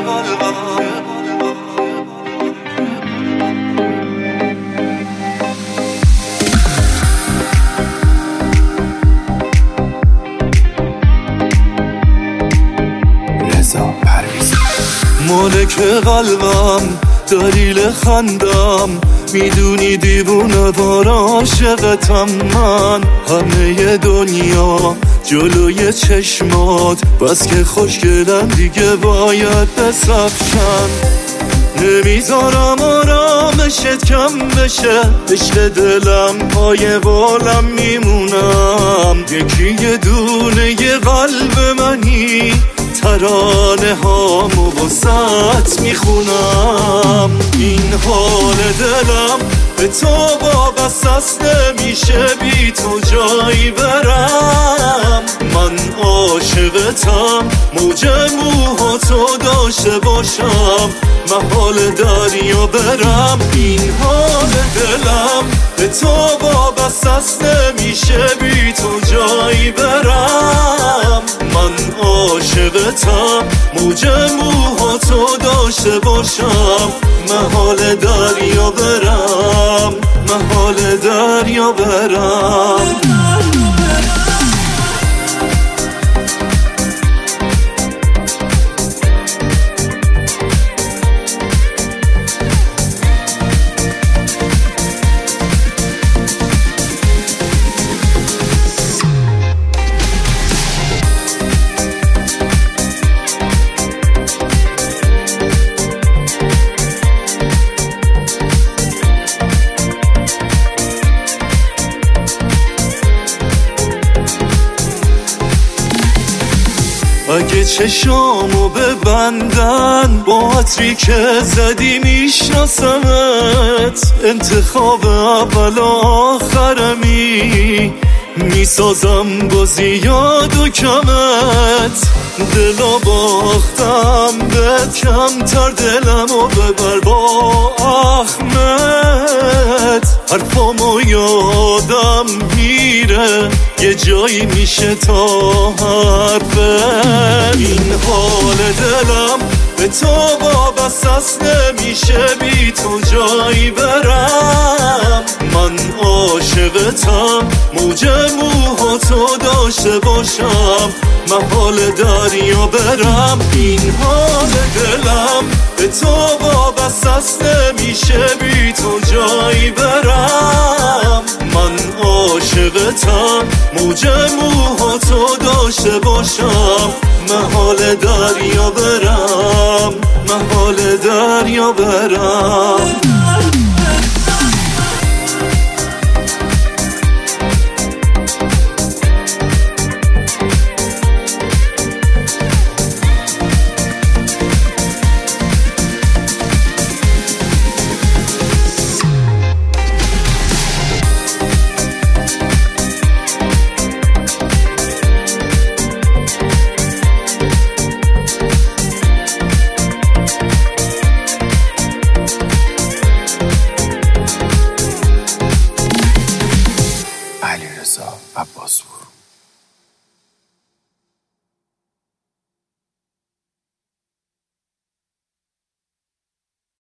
مالک قلبم دلیل خندم، میدونی دیوونه بار عاشقتم من. همه دنیا جلوی چشمات، بس که خوشگلم دیگه باید بسفشن. نمیذارم آرامشت کم بشه، عشق دلم پای بالم میمونم. یکی یه دونه یه قلب منی، ترانه هامو واسط میخونم. این حال دلم به تو وابسته است، نمیشه بی تو جایی برم. من عاشقتم، موج موهاتو داشته باشم، محال دریا برم. این حال دلم به تو وابسته است، نمیشه بی تو جایی برم. من عاشقتم، موج موهاتو داشته باشم، محال دریا برم، محال دریا برم. اگه چشامو ببندن با عطری که زدی میشناسمت، انتخاب اول آخرمی، میسازم با زیاد و کمت. دلو باختم بهت، کمتر دلمو ببر با احمد. حرفامو یادم میره، یه جایی میشه تا حرفت. این حال دلم به تو وابسته است، نمیشه بی تو جایی برم. من عاشقتم، موج موهاتو داشته باشم، محال دریا برم. این حال دلم به تو وابسته است، نمیشه بی تو جایی برم. من عاشقتم، موج موهاتو داشته باشم، محال دریا برم، محال دریا برم.